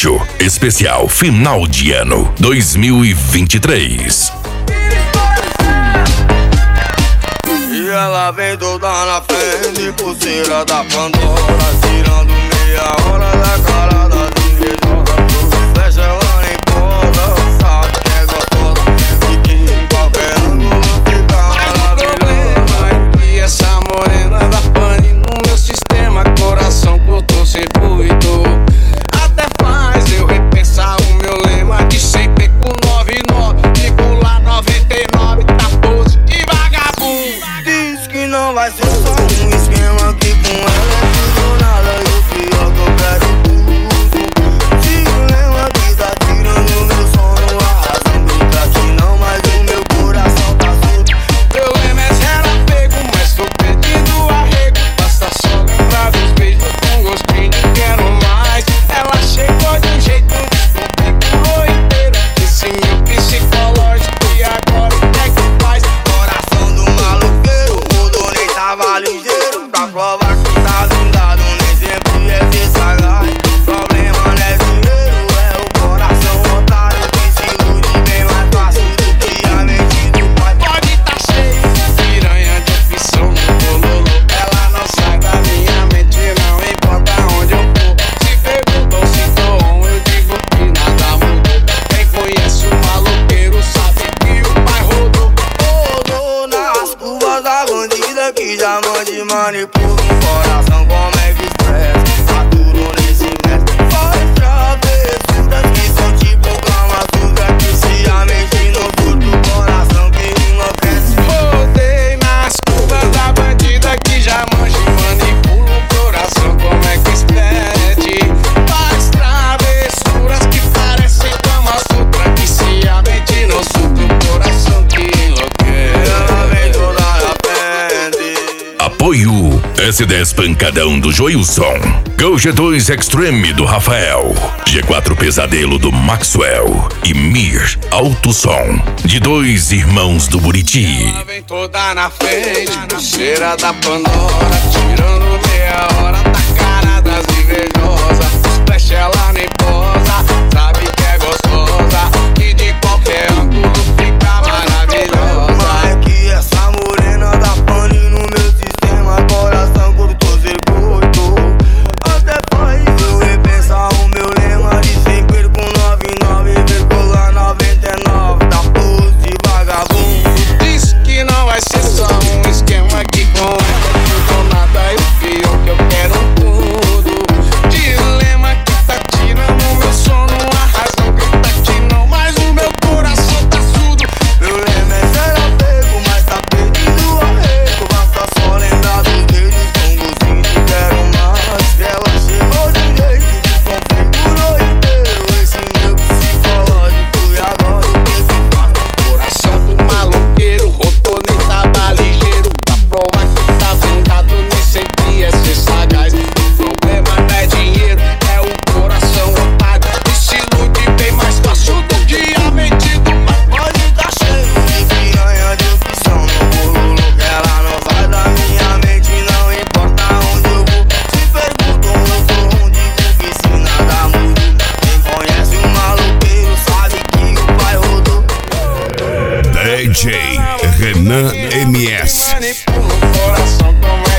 Capricho, especial final de ano 2023. E ela vem toda na frente, pulseira da Pandora, tirando meia hora da cara da invejosa. Fecha ela em porta, sabe que é gostosa, e que em qualquer ângulo fica maravilhosa. E essa morena da pane no meu sistema, coração curto-circuito. Até faz eu repensar o meu lema de sempre com 99, fico lá 99, tá pose de vagabundo. Diz que não vai ser só um esquema, que com ela é tudo ou nada, e o pior que eu quero tudo. Se o lema que tá tirando meu sono, arrasando pra ti não, mas o meu coração tá surdo. Meu lema é zero apego, mas tô perdido arrego. Basta só lembrar dos beijos com gostinho de quero mais. Ela chegou de um jeito desconfigurou inteiro esse meu psicológico, e agora o que é que faz? Coração do maloqueiro, mudou, nem tava ligeiro. Pra provar que tá vingado, nem sempre é ser sagaz. Problema não é dinheiro, é o coração otário, que se ilude bem mais fácil do que a mente do pai. Pode tá cheio de piranha de opção no bololô. Ela não sai da minha mente, não importa onde eu for. Se perguntou se tô on, eu digo que nada mudou. Quem conhece o maloqueiro sabe que o pai rodou. Rodou nas curvas da bandida, que já mande manipula o coração como é que expressa. Aturo nesse mestre, faz travessuras que são tipo Kama Sutra, que se a mente não curta o coração que enlouquece. Rodei nas curvas da bandida que já mancha e manipula o coração como é que expede. Faz travessuras que parecem Kama Sutra, que se a mente não surta o coração que enlouquece. Ela vem toda na frente. Apoio S10 Pancadão do Joilson, Go G2 Extreme do Rafael, G4 Pesadelo do Maxwell e Mir Alto Som, de Dois Irmãos do Buriti. Ela vem toda na frente, pulseira da Pandora, tirando meia hora da cara das invejosas. Splash ela nem posa, sabe que é gostosa, e de qualquer ângulo fica maravilhosa. Mas que essa morena da pane no meu sistema, coração curto-circuito. Até faz eu repensar o meu lema de sempre com 99,99, da pose de vagabundo. Diz que não vai ser só um esquema, que com ela tudo ou nada, e o pior que eu quero tudo. Dilema que tá tirando meu sono, a razão que tá aqui não, mas o meu coração tá surdo. Meu lema é zero apego, mas tá perdido arrego. Basta só lembrar dos dedos com gostinho de quero mais. Que ela chegou de um jeito, desconfigurou inteiro esse meu psicológico, e agora o que que faz? Coração do maloqueiro, rodou nem tava ligeiro. Pra provar que tá vingado, nem sempre é ser sagaz. O problema não é dinheiro, é o coração otário, e se ilude bem mais fácil do que a mente do pai. Pode tá cheio de piranha de opção no bololô, que ela não sai da minha mente, não importa onde eu vou. Se perguntam eu sou um, digo que se nada muda. Quem conhece o maloqueiro sabe que o pai rodou. DJ Renan MS. Manipula o coração como é